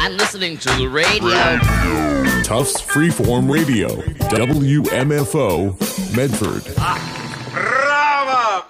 I'm listening to the radio. Tufts Freeform Radio, WMFO, Medford. Bravo!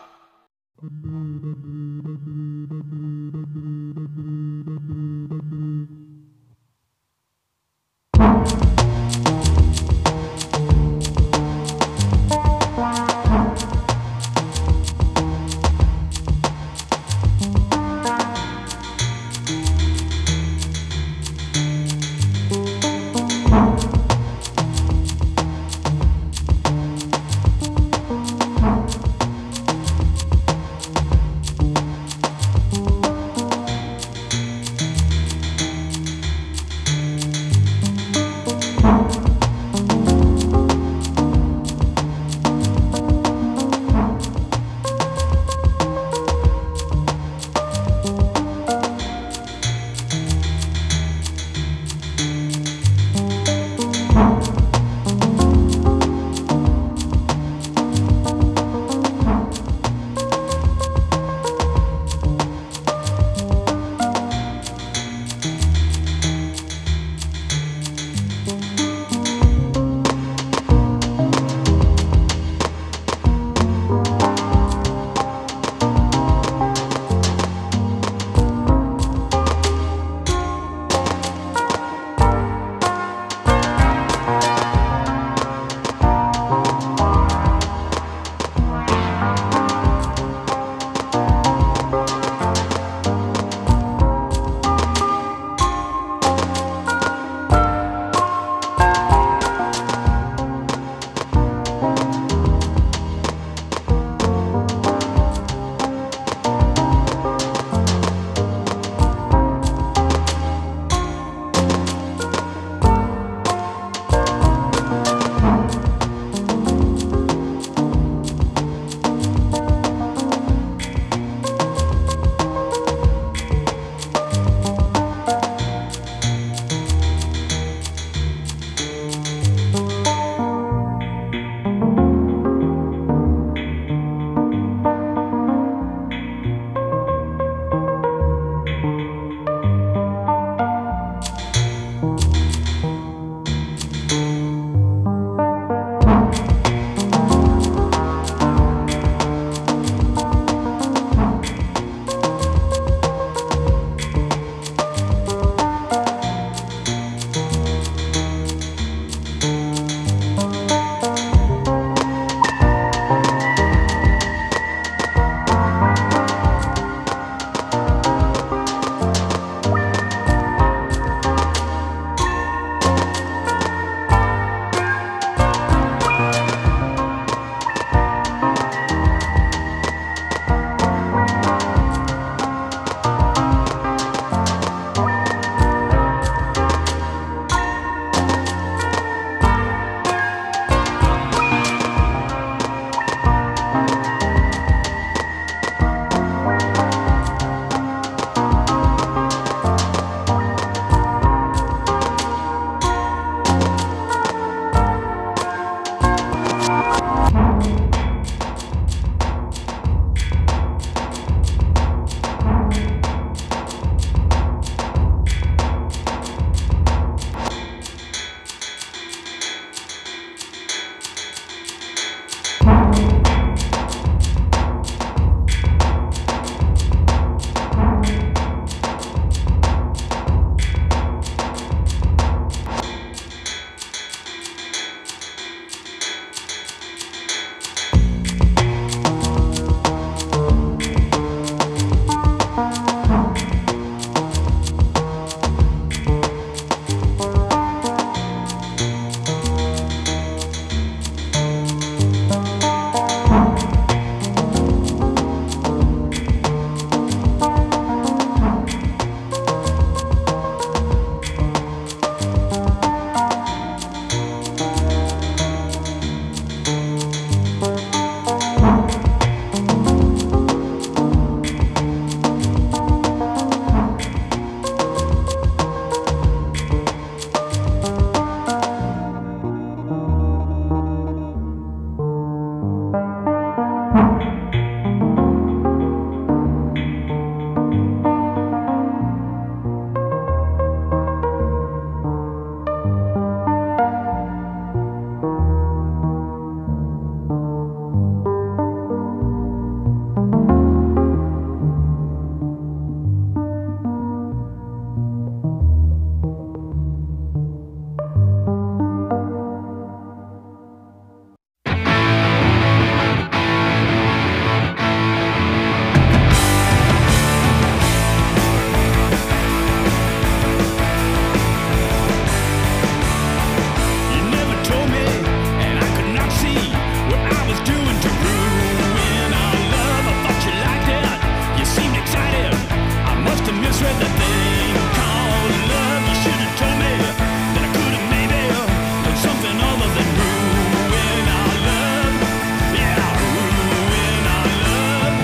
doing to ruin our love? I thought you liked it. You seemed excited. I must have misread the thing called love. You should have told me that I could have maybe done something other than ruin our love. Yeah, ruin our love.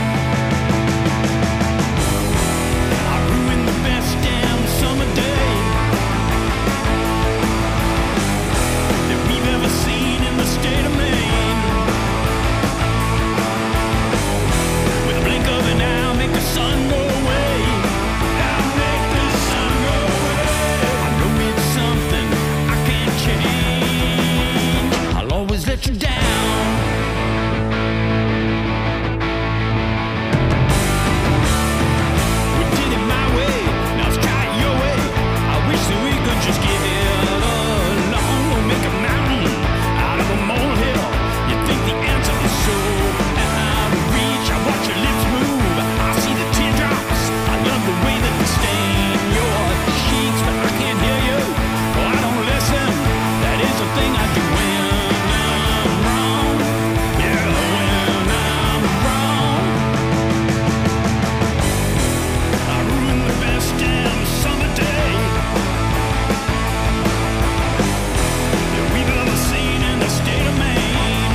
I ruined the best damn summer day that we've ever seen in the state of Maine. With a blink of an eye, I'll make the sun go away. I'll make the sun go away. I know it's something I can't change. I'll always let you down. We did it my way, now let's try it your way. I wish that we could just get it along. We'll make a mountain out of a molehill. You think the answer is so out of reach? I watch your lips move, I see the teardrops. I love the way that they stain your sheets, but I can't hear you. Oh, I don't listen. That is the thing I do when I'm wrong. Yeah, when I'm wrong. I ruined the best damn summer day that we've ever seen in the state of Maine.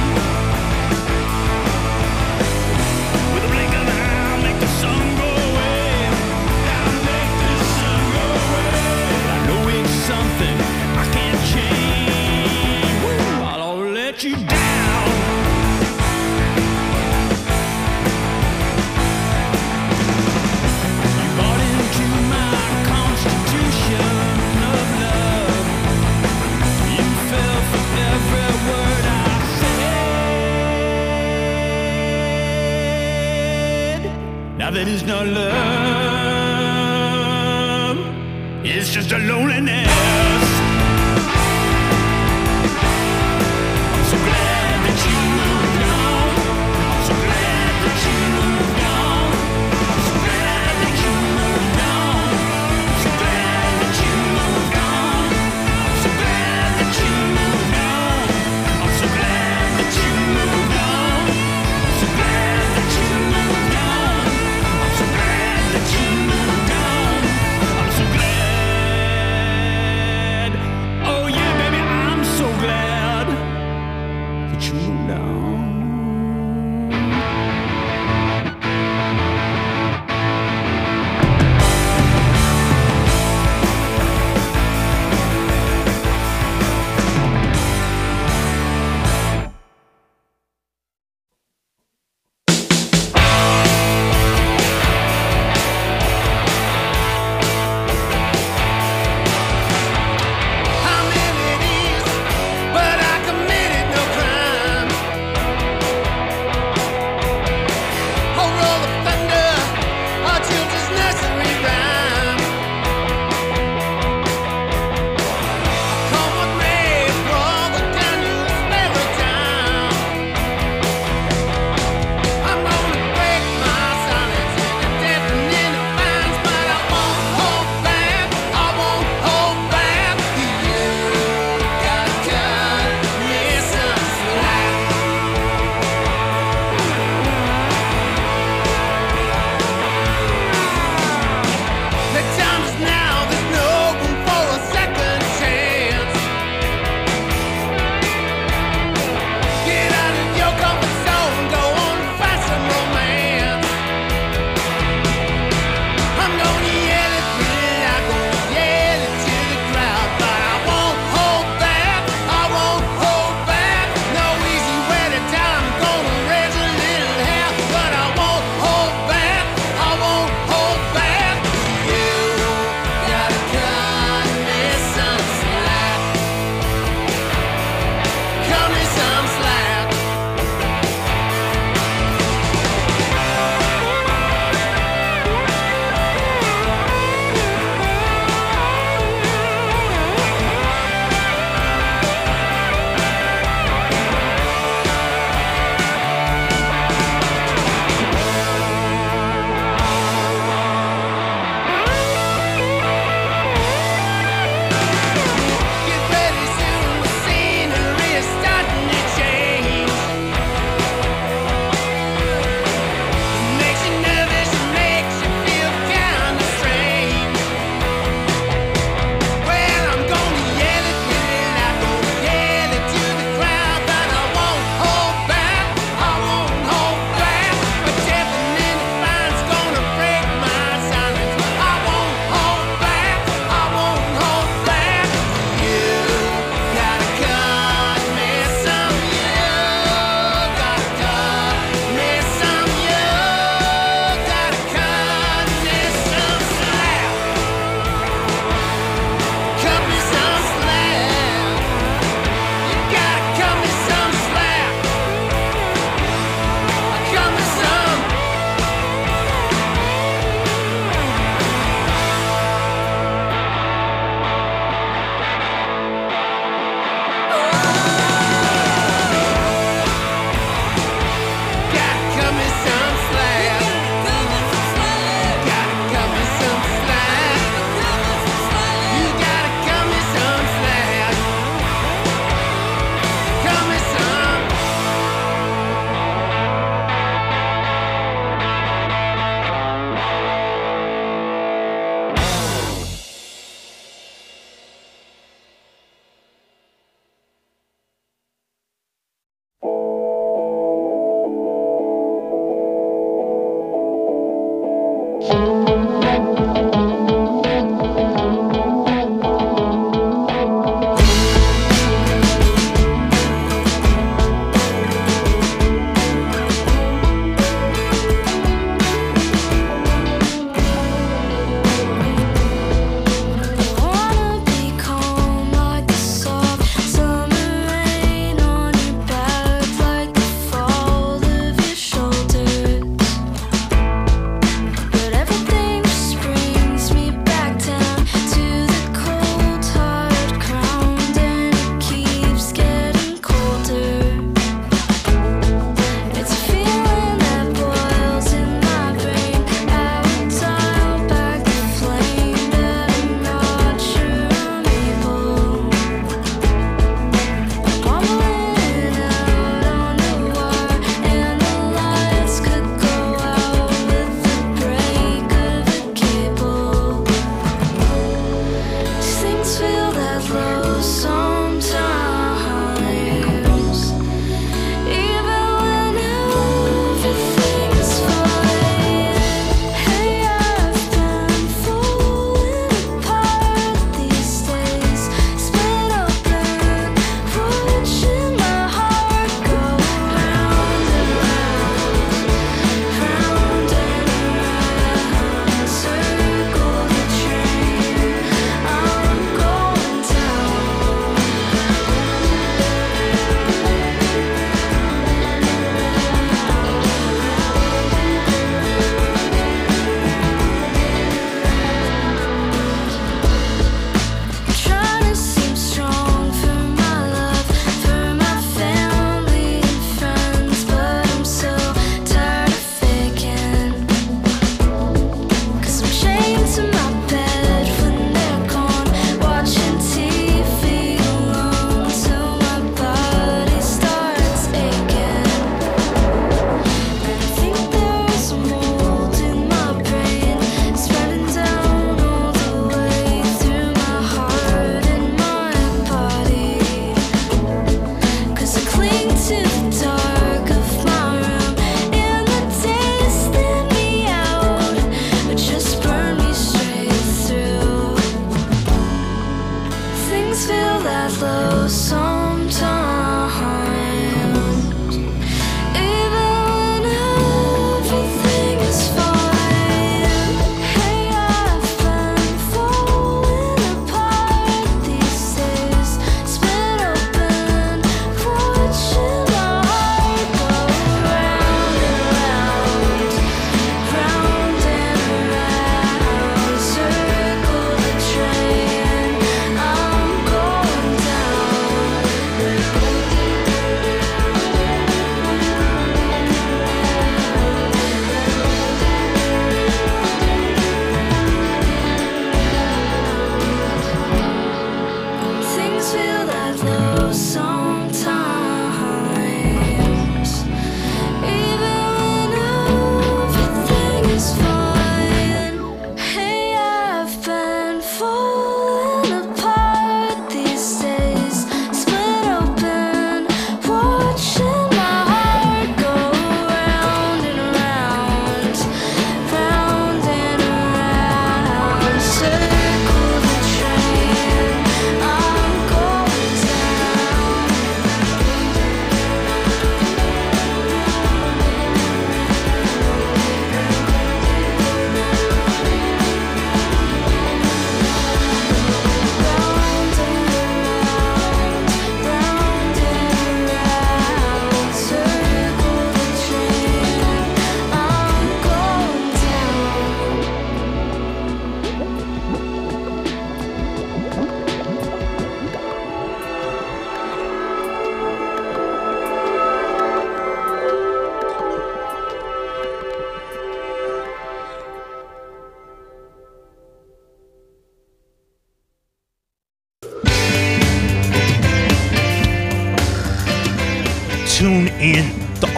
With a blink of an eye, I'll make the sun go away. I'll make the sun go away. I know it's something I can't change. I'll let you down. You bought into my constitution of love. You fell for every word I said. Now that is not love, it's just a loneliness. I'm so glad that you moved on. I'm so glad that you moved on. I'm so glad that you moved on. I'm so glad that you moved on. I'm so glad that you moved on. I'm so glad that you moved on. I'm so glad that you moved on. I'm so glad that you moved on. I'm so glad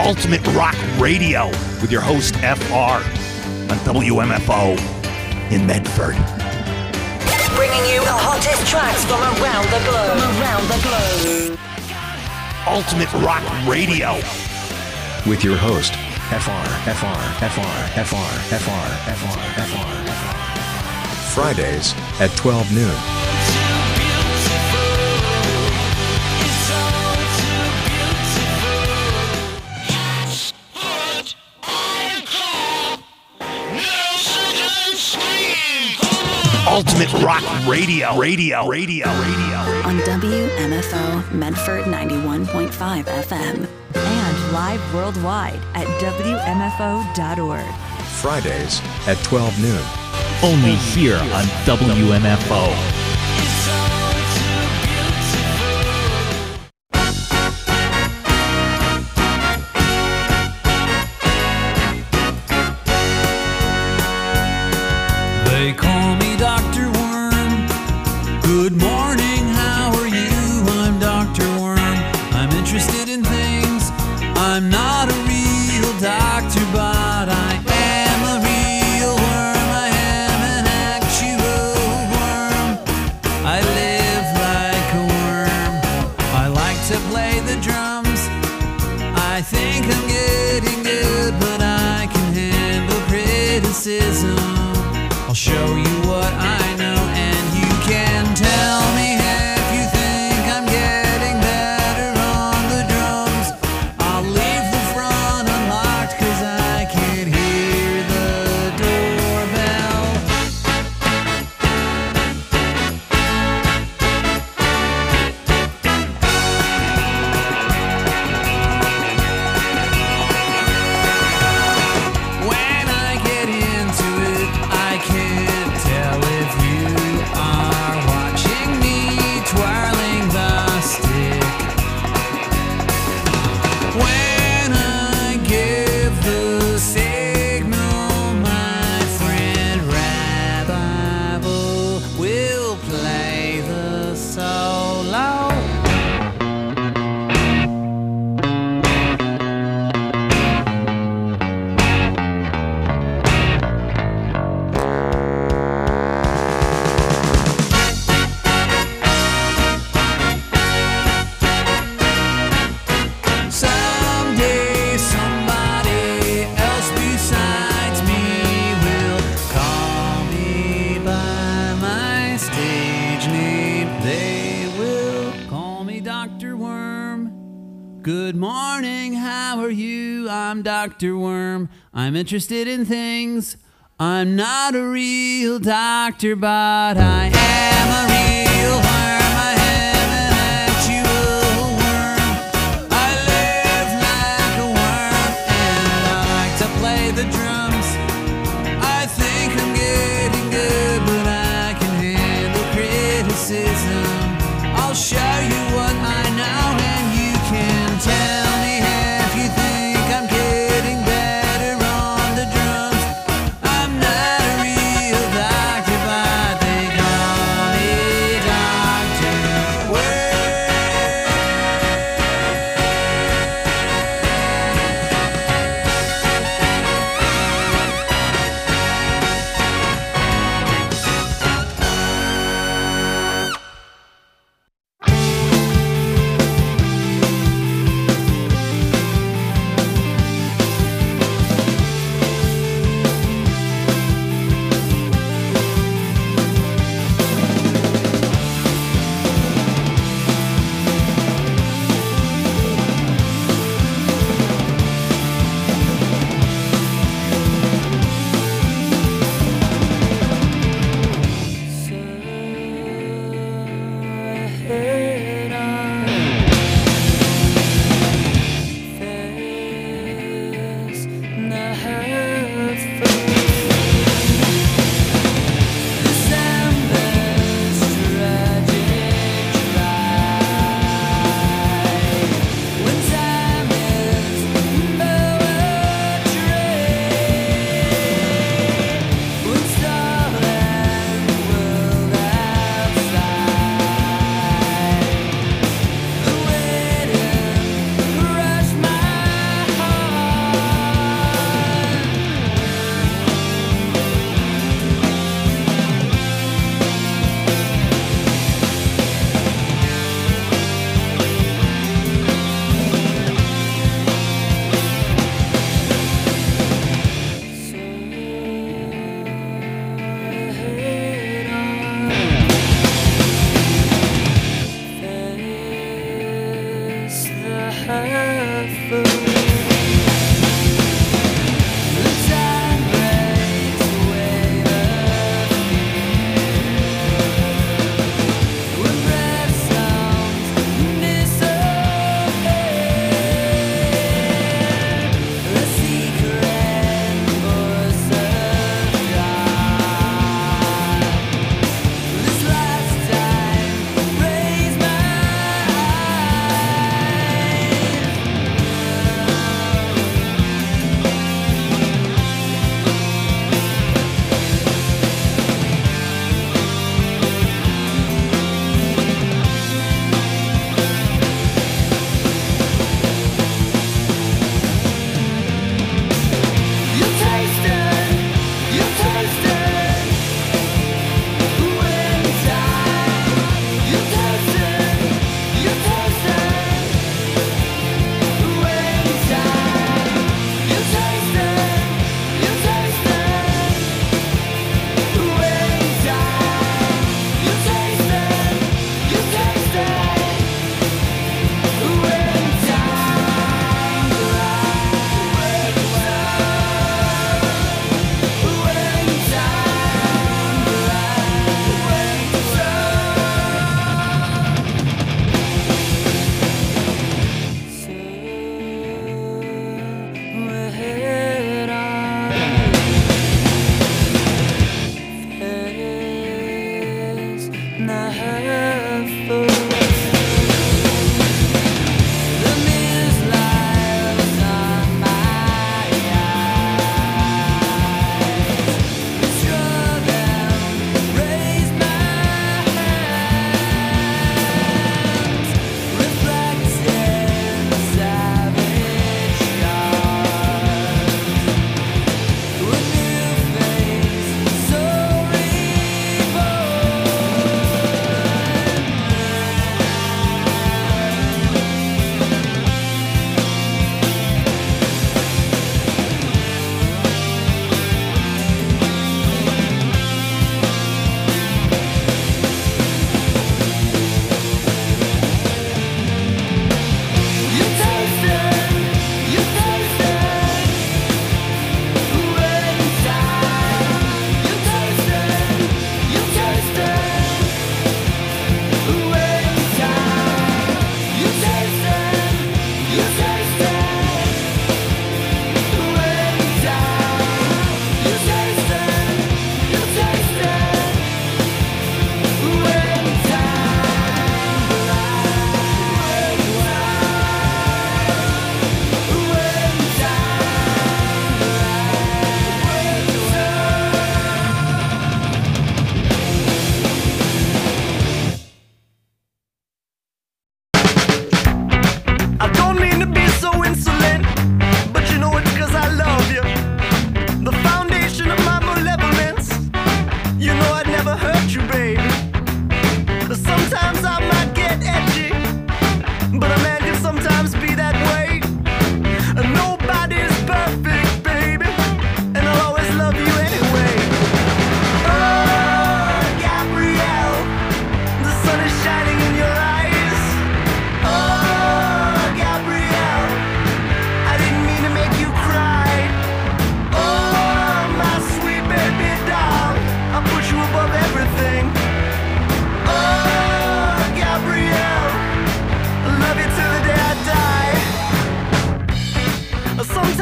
Ultimate Rock Radio with your host, FR, on WMFO in Medford. Bringing you the hottest tracks from around the globe. Ultimate Rock Radio with your host, FR. Fridays at 12 noon. Ultimate Rock Radio. On WMFO Medford 91.5 FM. And live worldwide at WMFO.org. Fridays at 12 noon. Only here on WMFO. They call me Dr. Worm. Good morning, how are you? I'm Dr. Worm. I'm interested in things. I'm not a real doctor, but I am a real worm. I am an actual worm. I live like a worm. I like to play the drums. I think I'm getting good, but I can handle criticism. I'll show you what I know, and you can tell me if you think I'm getting better on the drums. I'll leave the front unlocked, 'cause I can hear the doorbell. When I get into it, I can't tell if you are watching me twirling the stick. When I give the signal, my friend Rabbi will play the solo. Someday somebody else besides me will call me by my stage name. They will call me Dr. Worm. Good morning, how are you? I'm Dr. Worm. I'm interested in things. I'm not a real doctor, but I am a real worm. I am an actual worm. I live like a worm, and I like to play the drums. I think I'm getting good, but I can handle criticism. I'll show you what I know, and you can tell me if you think I'm getting better on the drums. I'm not a real doctor, but they call me Dr. Worm.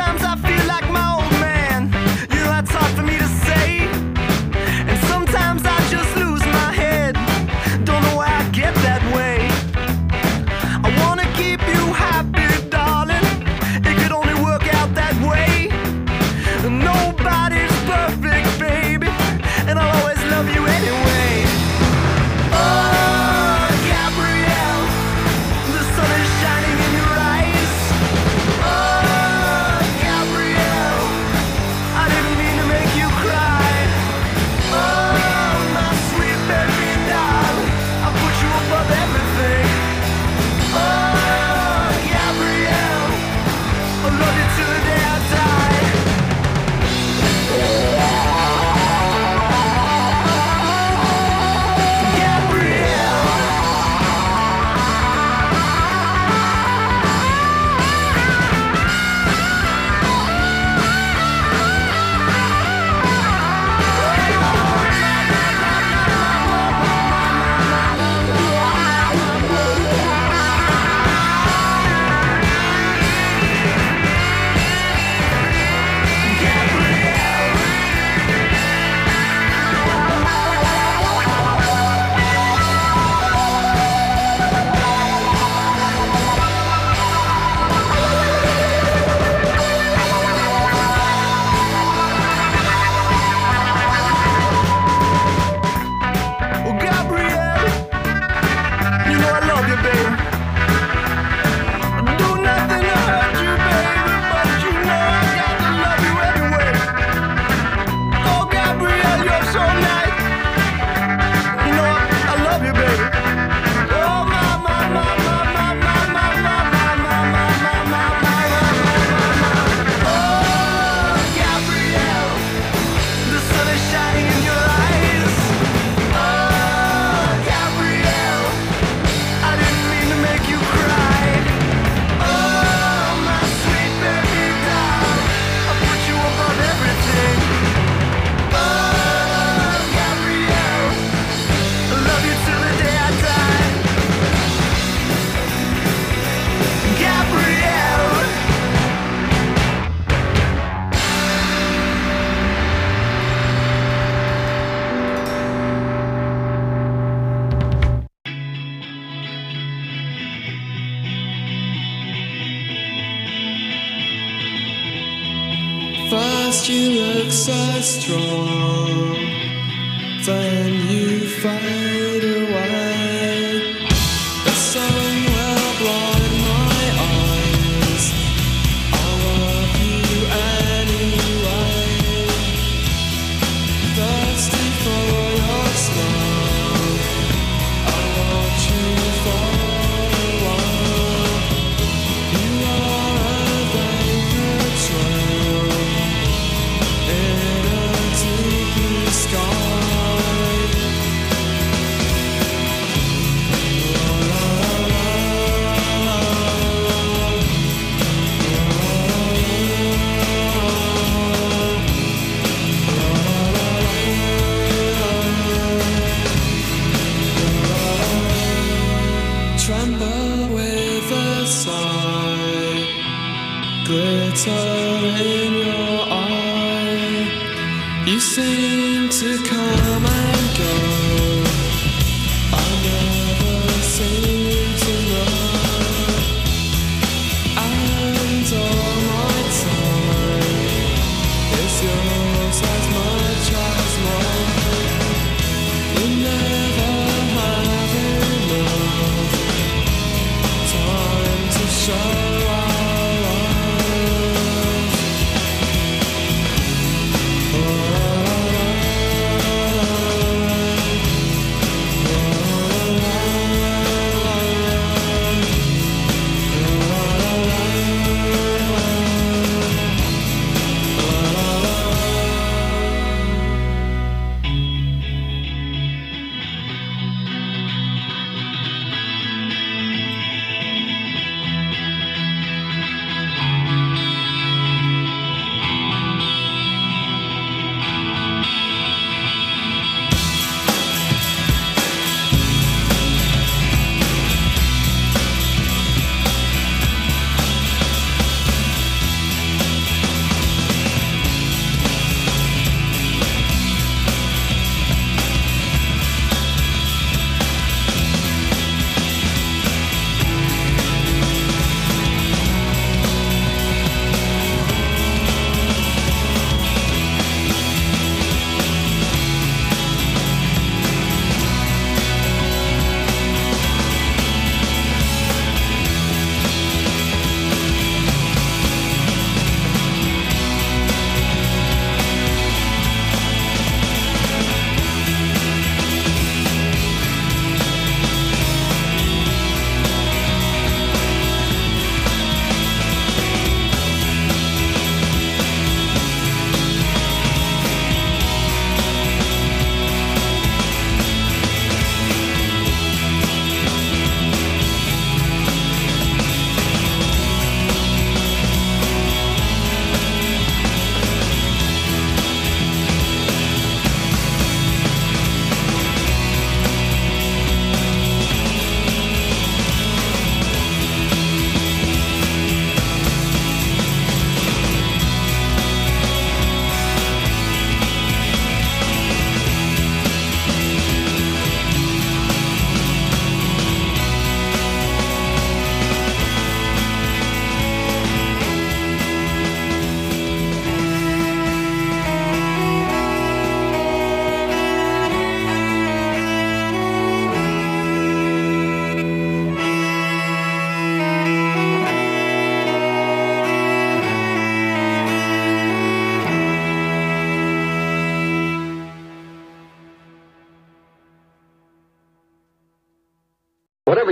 Sometimes I feel like my old man. You know, that's hard for me to say. And sometimes I just lose my head. Don't know why I get that way. I wanna keep you happy, darling. It could only work out that way. Nobody's perfect, baby, and I'll always love you anyway. Oh, Gabrielle, the sun is shining in your eyes. Oh, Gabrielle, I didn't mean to make you cry. Oh, my sweet baby doll, I put you above everything. Oh, Gabrielle, I love you till the day I die. First you look so strong, then you fade away. The sun will blind my eyes, I love you anyway. Thirsty for your smile, I want you for a while. You are a vapor trail in a deep blue sky. Tremble with a sigh, glitter in your eye. You seem to come and go, I never seem to know. And all my time is yours as much as mine. You never have enough time to show our love.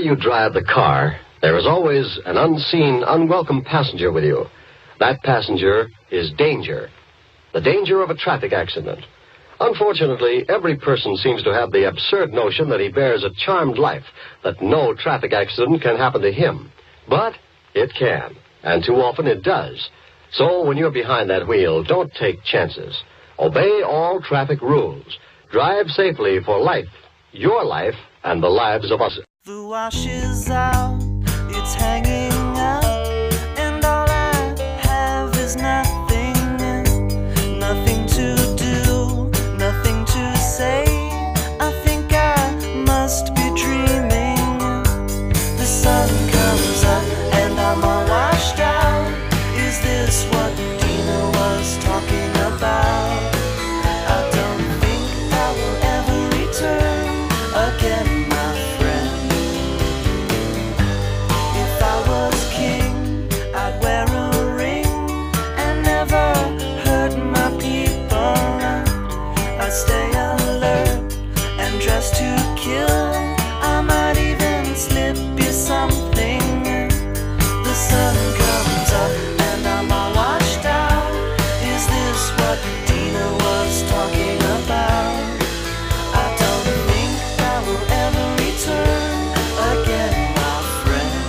you drive the car, there is always an unseen, unwelcome passenger with you. That passenger is danger. The danger of a traffic accident. Unfortunately, every person seems to have the absurd notion that he bears a charmed life, that no traffic accident can happen to him. But it can, and too often it does. So when you're behind that wheel, don't take chances. Obey all traffic rules. Drive safely for life, your life, and the lives of us. The wash is out, it's hanging out, and all I have is nothing, nothing to do, nothing to say. I think I must be dreaming. The sun comes up and I'm all washed out. Is this what Dina was talking about? I don't think I will ever return again, my friend. If I was king, I'd wear a ring and never hurt my people. I'd stay alert and dress to kill. I might even slip you something. The sun comes up and I'm all washed out. Is this what Dina was talking about? I don't think I will ever return again, my friend.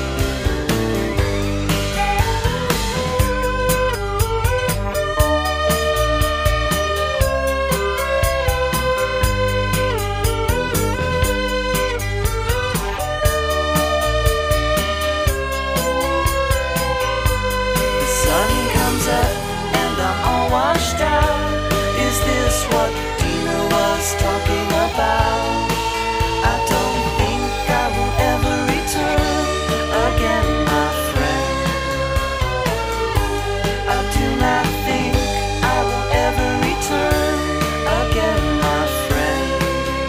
The sun comes up and I'm all washed out. Is this what Dina was talking about? I don't think I will ever return again, my friend. I do not think I will ever return again, my friend.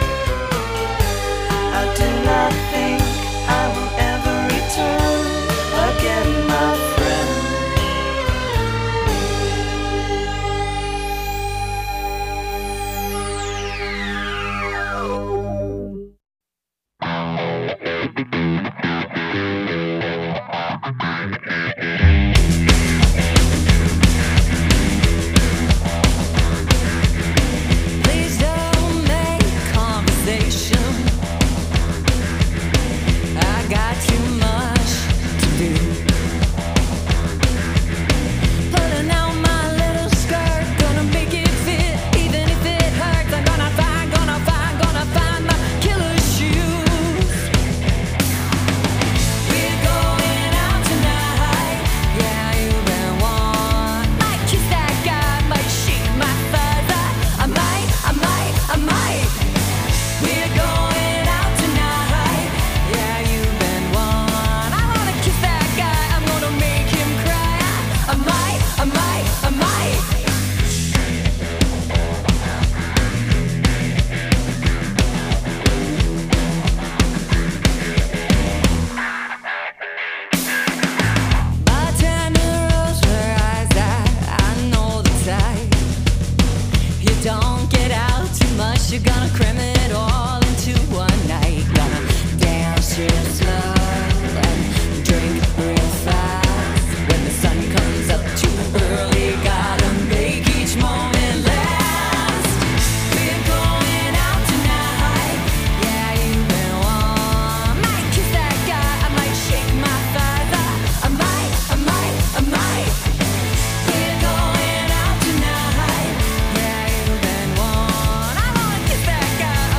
I do not think I will ever return again, my friend. Please don't make conversation. I got too much to do. Pulling out my little skirt, gonna make it fit, even if it hurts. I'm gonna find my killer shoes. We're going out tonight. Yeah, you've been one. Might kiss that guy, might shake my fuzz. I might. We're going out tonight. Yeah, you've been one. I wanna kiss that guy. I'm gonna make him cry. I might. Bartender rolls her eyes at, I know the type. You don't get out too much, you're gonna cram it all into one night. Gonna dance real slow and drink real fast. When the sun comes up too early, gotta make each moment last. We're going out tonight. Yeah, you've been one. Might kiss that guy, I might shake my thighs. I might. We're going out tonight. Yeah, you've been one. I wanna kiss that guy. I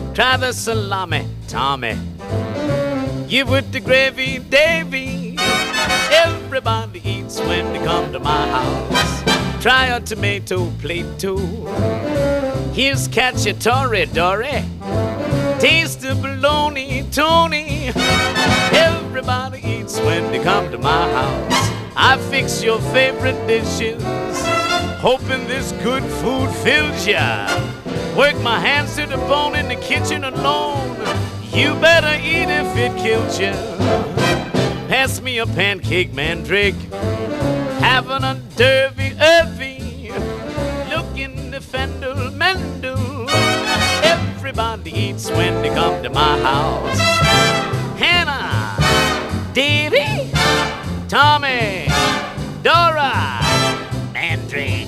Try the salami, Tommy. Give with the gravy, Davy. Everybody eats when they come to my house. Try a tomato plate too. Here's cacciatore, Dory. Taste the bologna, Tony. Everybody eats when they come to my house. I fix your favorite dishes, hoping this good food fills ya. Work my hands to the bone in the kitchen alone. You better eat if it kills ya. Pass me a pancake, mandrake. Having a derby, look in the fendel, mendel. Everybody eats when they come to my house. Hannah, Davy, Tommy, Dora, Mandrake.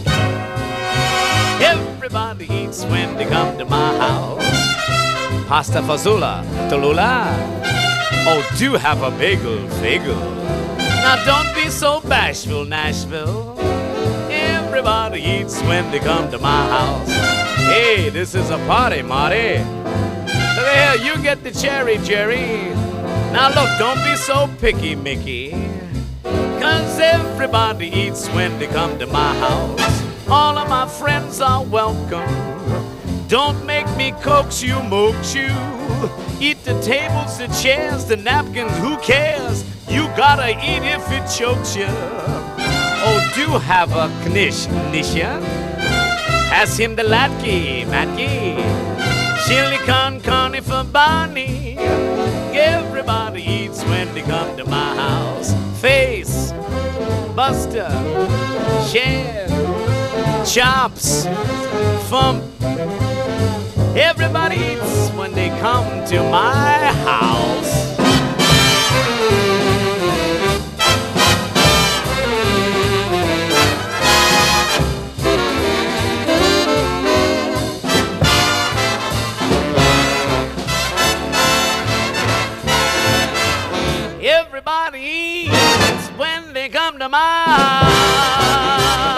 Everybody eats when they come to my house. Pasta fazola, Tallulah. Oh, do have a bagel, fagel. Now don't be so bashful, Nashville. Everybody eats when they come to my house. Hey, this is a party, Marty. Look here, you get the cherry, Jerry. Now look, don't be so picky, Mickey. 'Cause everybody eats when they come to my house. All of my friends are welcome. Don't make me coax you, moax you. Eat the tables, the chairs, the napkins, who cares? You gotta eat if it chokes you. Oh, do have a knish, Nisha. Pass him the latke, matke. Chili con carne for Barney. Everybody eats when they come to my house. Face, Buster, Share, Chops, Fump. Everybody eats when they come to my house. Everybody eats when they come to my house.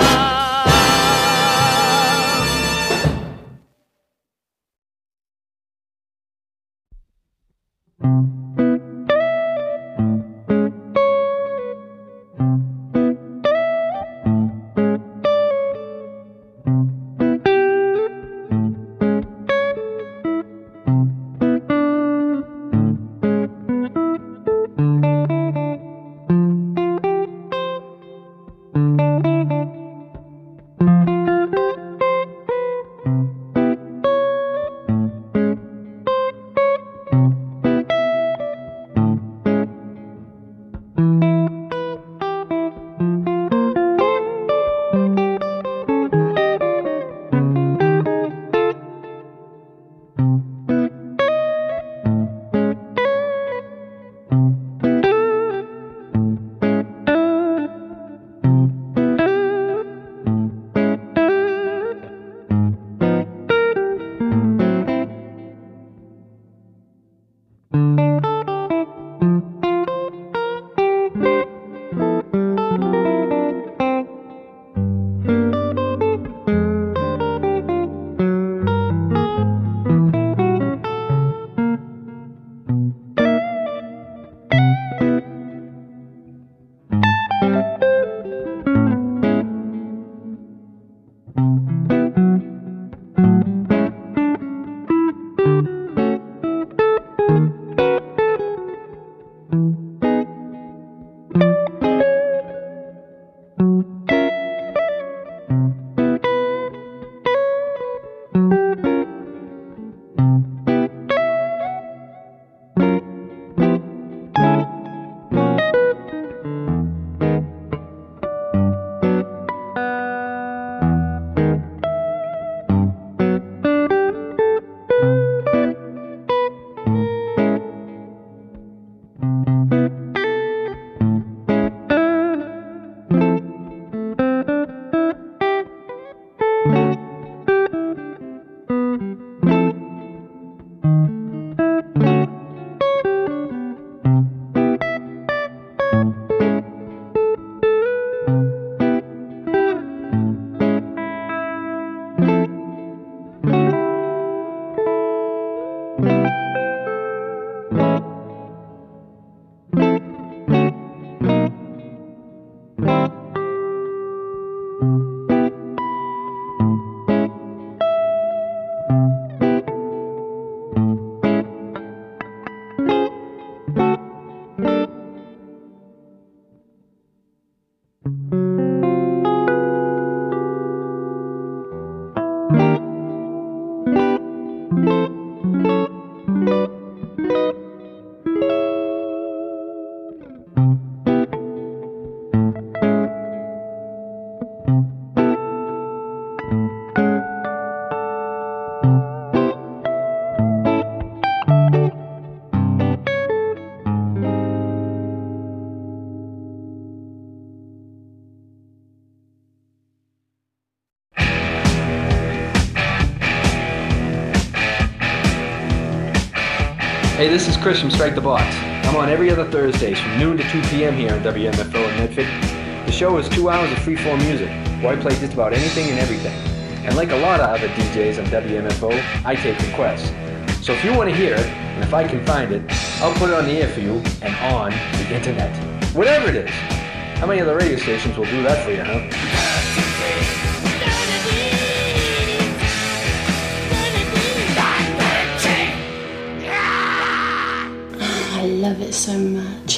Hey, this is Chris from Strike the Box. I'm on every other Thursdays from noon to 2 p.m. here on WMFO in Medford. The show is 2 hours of freeform music, where I play just about anything and everything. And like a lot of other DJs on WMFO, I take requests. So if you want to hear it, and if I can find it, I'll put it on the air for you and on the internet. Whatever it is. How many other radio stations will do that for you, huh? I love it so much.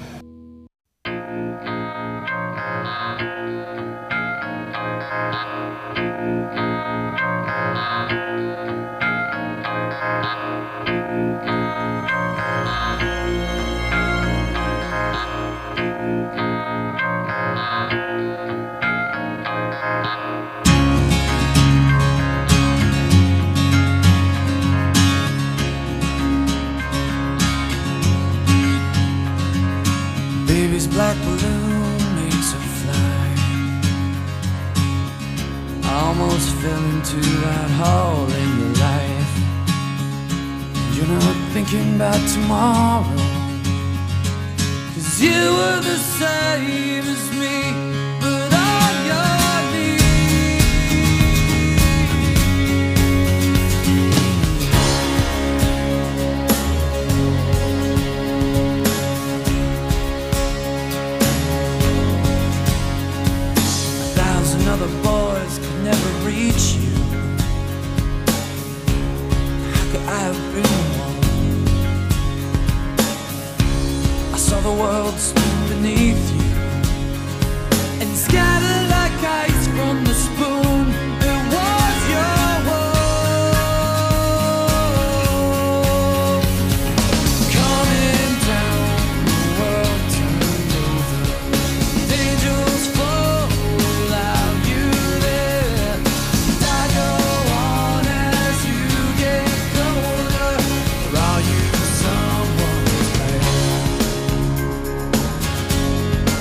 Baby's black balloon makes her fly. I almost fell into that hole in your life. You're not thinking about tomorrow, 'cause you were the same as me, but all your other boys could never reach you. How could I have been one? I saw the world spin beneath you and scatter like ice from the spoon. It was your world coming down. The world turned over. Angels fall without you there. I go on as you get colder. Or are you someone's man?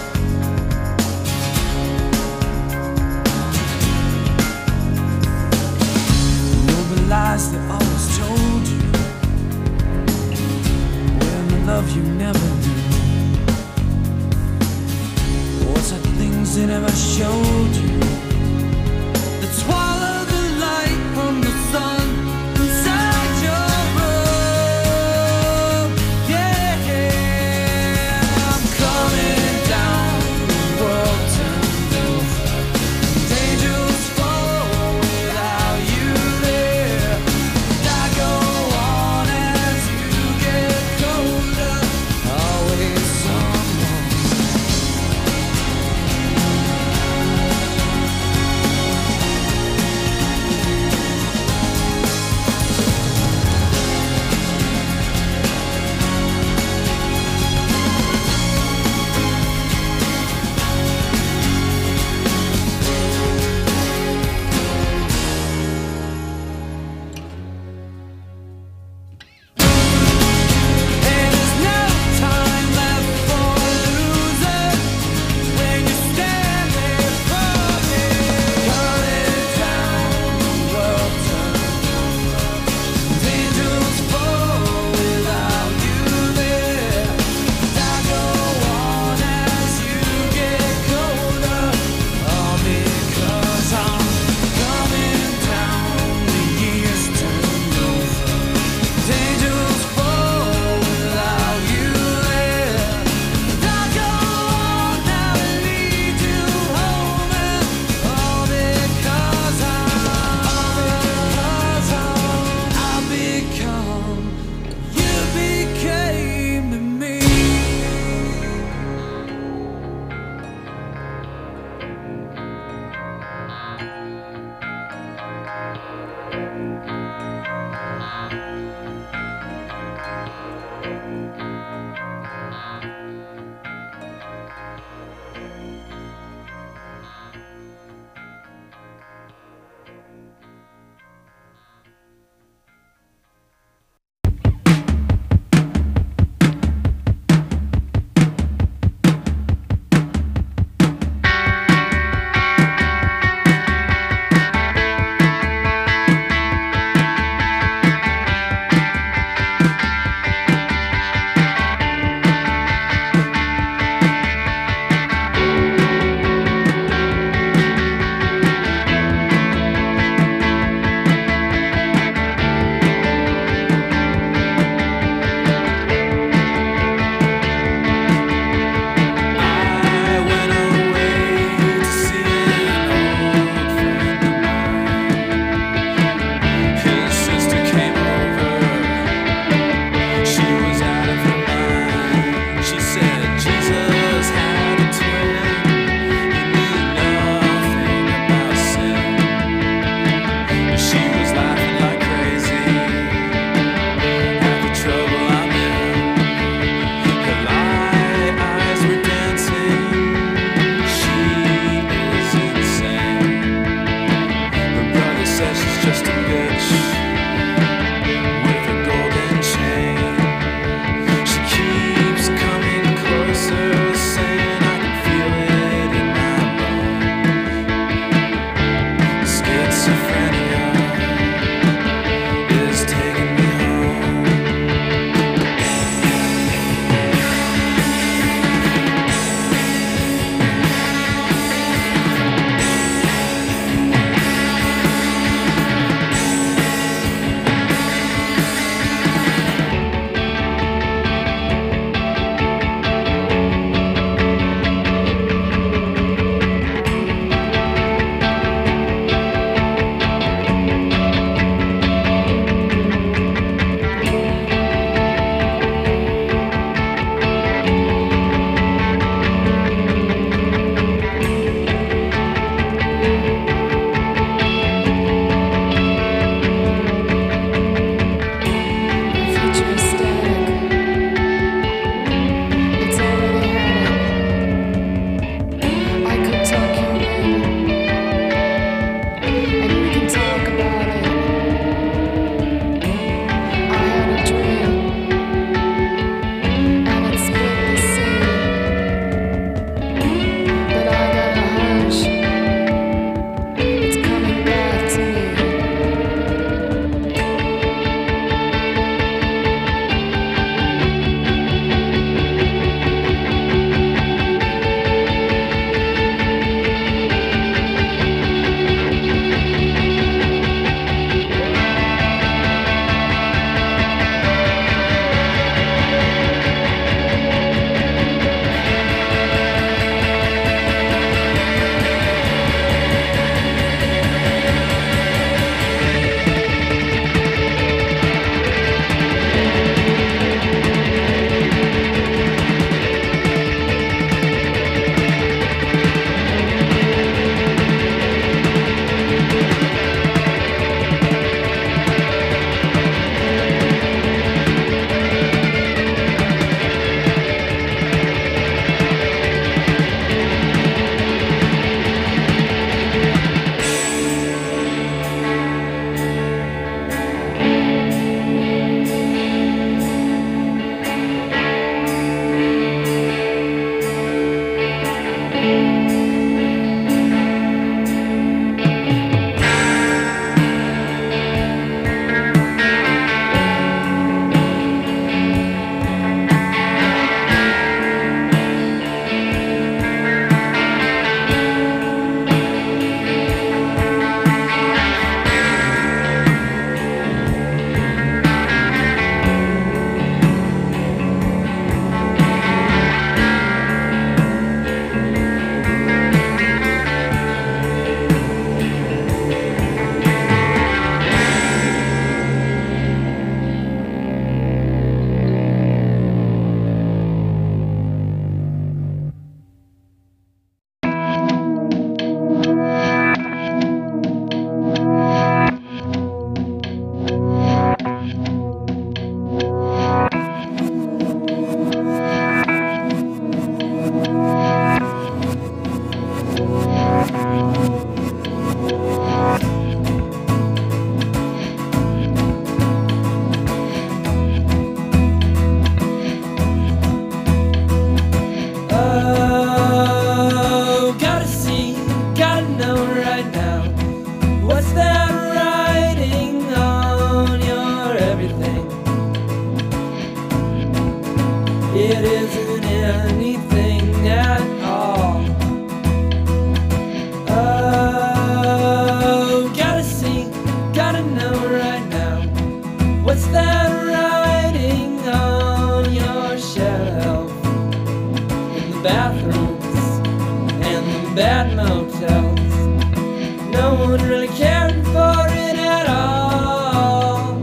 bathrooms and the bad motels. No one really cared for it at all.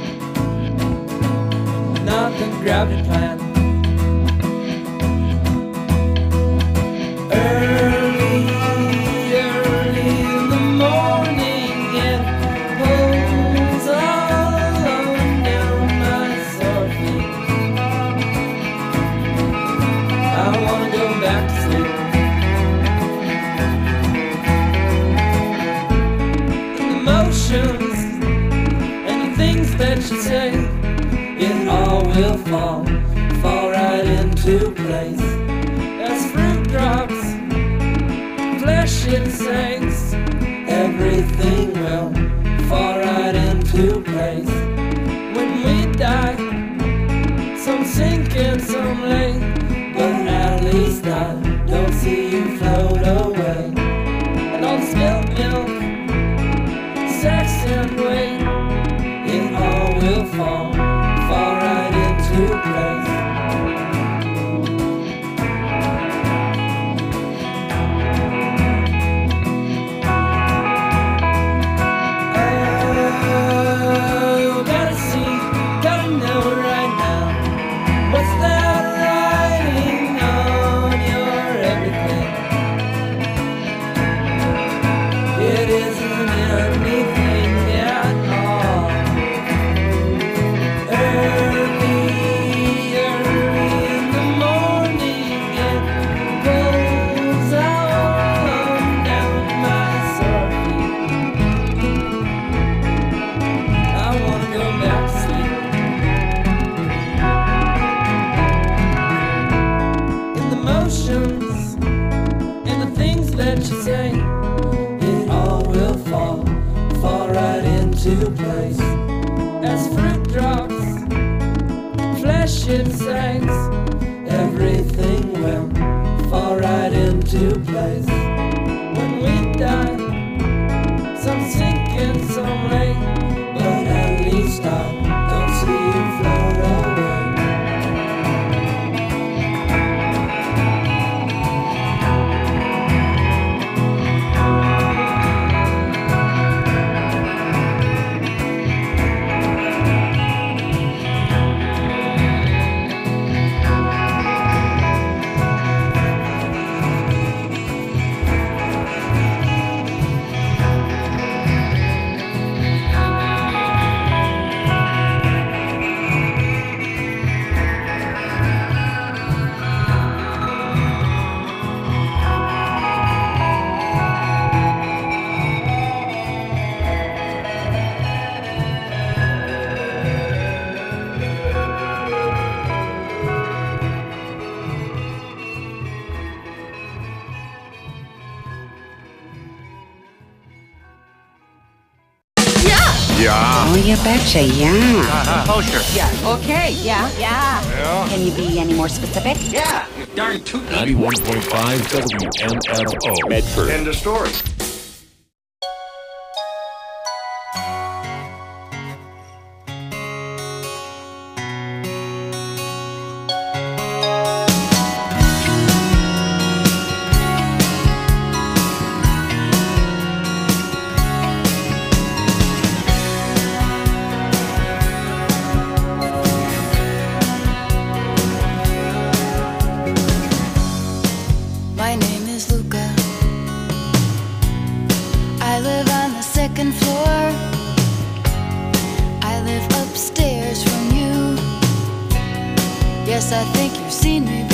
Not the gravity plan. Early in the morning it pulls all down my sore feet. I wanna go back to sleep. Emotions and the things that you say, it all will fall right into place. As fruit drops, flesh it sinks, everything will fall right into place. When we die, some sink and some lay, but at least I don't see you float away. And all the spilled milk, sex and weight, it all will fall right into place. Oh, gotta see, gotta know right now. What's that writing on your everything? It isn't anything at all. Early in the morning it pulls all down my sore feet. I wanna go back to sleep. In the motions and the things that you say, it all will fall right into place. As fruit drops, flesh it sinks, everything will fall right into place. When we die, some sink and some lay, but at least I don't see you float away. Oh, you betcha, yeah. Oh, sure. Yeah. Okay, yeah. Yeah. Can you be any more specific? Yeah. You darn tootin'. 91.5 WMFO. Medford. End of story. My name is Luca. I live on the second floor. I live upstairs from you. Yes, I think you've seen me